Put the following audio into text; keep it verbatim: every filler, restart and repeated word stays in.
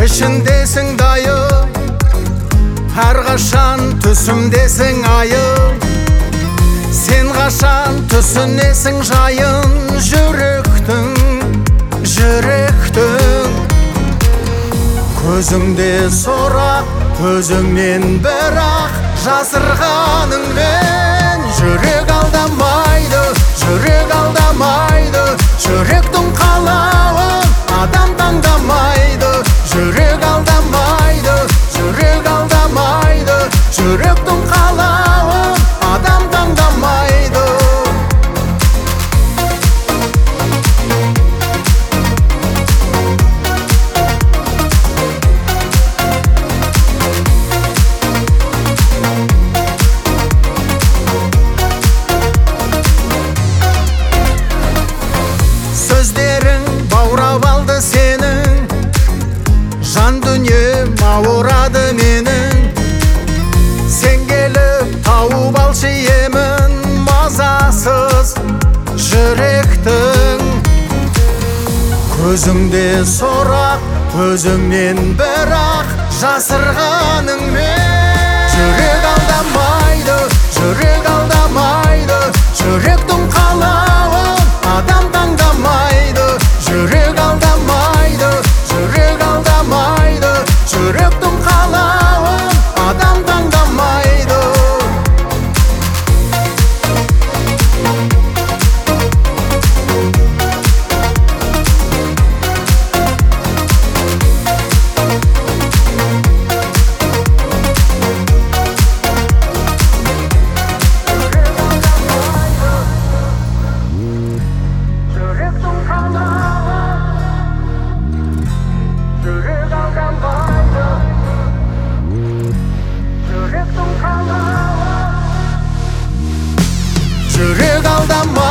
ішіндесің дайым, әрқашан түсімдесің айым. Сен қашан түсінесің жайын, жүректің, жүректің. Көзіңде сорақ, өзіңнен бірақ, жасырғаныңмен. Жүрек алдамайды, жүрек алдамайды, жүректің қалауын адам таңдамайды. Жүрек алдамайды, жүрек алдамайды, жүректің қалауын адам таңдамайды. Сөздерің баурап алды сенің, жан дүнием ауырады менің. Сен келіп тауып алшы емін, мазасыз жүректің. Көзіңде сорақ, өзіңнен бірақ, жасырғаныңмен. Жүрек алдамайды, жүрек алдамайды, жүректің қалауын адам таңдамайды. Жүрек алдамайды, жүрек алдамайды, жүректің қалауын адам таңдамайды. Жүрек алдамайды.